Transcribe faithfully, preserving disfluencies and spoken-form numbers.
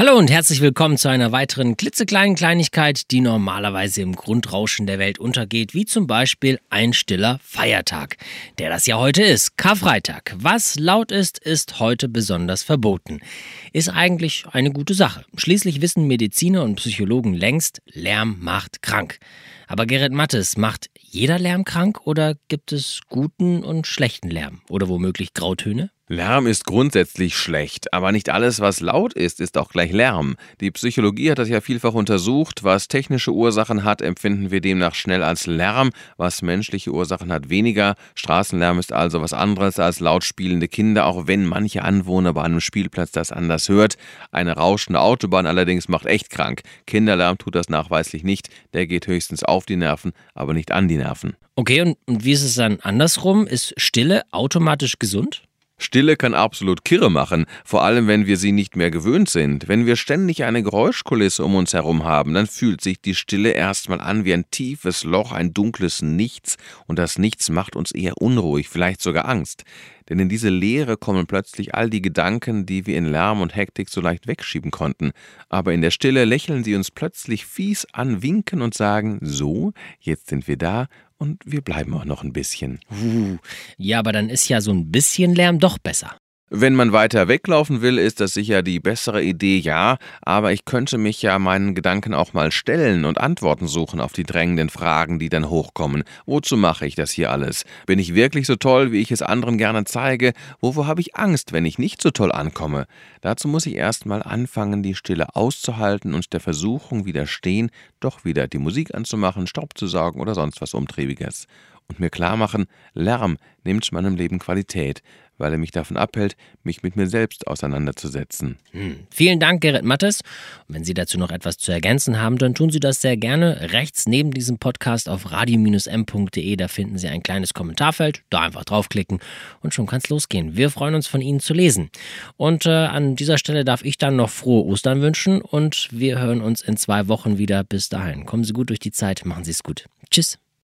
Hallo und herzlich willkommen zu einer weiteren klitzekleinen Kleinigkeit, die normalerweise im Grundrauschen der Welt untergeht, wie zum Beispiel ein stiller Feiertag, der das ja heute ist, Karfreitag. Was laut ist, ist heute besonders verboten. Ist eigentlich eine gute Sache. Schließlich wissen Mediziner und Psychologen längst, Lärm macht krank. Aber Gerrit Mattes, macht jeder Lärm krank oder gibt es guten und schlechten Lärm? Oder womöglich Grautöne? Lärm ist grundsätzlich schlecht, aber nicht alles, was laut ist, ist auch gleich Lärm. Die Psychologie hat das ja vielfach untersucht. Was technische Ursachen hat, empfinden wir demnach schnell als Lärm, was menschliche Ursachen hat, weniger. Straßenlärm ist also was anderes als laut spielende Kinder, auch wenn manche Anwohner bei einem Spielplatz das anders hört. Eine rauschende Autobahn allerdings macht echt krank. Kinderlärm tut das nachweislich nicht, der geht höchstens auf die Nerven, aber nicht an die Nerven. Okay, und, und wie ist es dann andersrum? Ist Stille automatisch gesund? Stille kann absolut kirre machen, vor allem wenn wir sie nicht mehr gewöhnt sind. Wenn wir ständig eine Geräuschkulisse um uns herum haben, dann fühlt sich die Stille erstmal an wie ein tiefes Loch, ein dunkles Nichts, und das Nichts macht uns eher unruhig, vielleicht sogar Angst. Denn in diese Leere kommen plötzlich all die Gedanken, die wir in Lärm und Hektik so leicht wegschieben konnten. Aber in der Stille lächeln sie uns plötzlich fies an, winken und sagen, so, jetzt sind wir da und wir bleiben auch noch ein bisschen. Uh, ja, aber dann ist ja so ein bisschen Lärm doch besser. Wenn man weiter weglaufen will, ist das sicher die bessere Idee, ja, aber ich könnte mich ja meinen Gedanken auch mal stellen und Antworten suchen auf die drängenden Fragen, die dann hochkommen. Wozu mache ich das hier alles? Bin ich wirklich so toll, wie ich es anderen gerne zeige? Wovor habe ich Angst, wenn ich nicht so toll ankomme? Dazu muss ich erst mal anfangen, die Stille auszuhalten und der Versuchung widerstehen, doch wieder die Musik anzumachen, Staub zu saugen oder sonst was Umtriebiges. Und mir klar machen, Lärm nimmt meinem Leben Qualität, weil er mich davon abhält, mich mit mir selbst auseinanderzusetzen. Hm. Vielen Dank, Gerrit Mattes. Und wenn Sie dazu noch etwas zu ergänzen haben, dann tun Sie das sehr gerne. Rechts neben diesem Podcast auf radio Bindestrich m punkt de, da finden Sie ein kleines Kommentarfeld. Da einfach draufklicken und schon kann es losgehen. Wir freuen uns, von Ihnen zu lesen. Und äh, an dieser Stelle darf ich dann noch frohe Ostern wünschen und wir hören uns in zwei Wochen wieder. Bis dahin. Kommen Sie gut durch die Zeit, machen Sie es gut. Tschüss.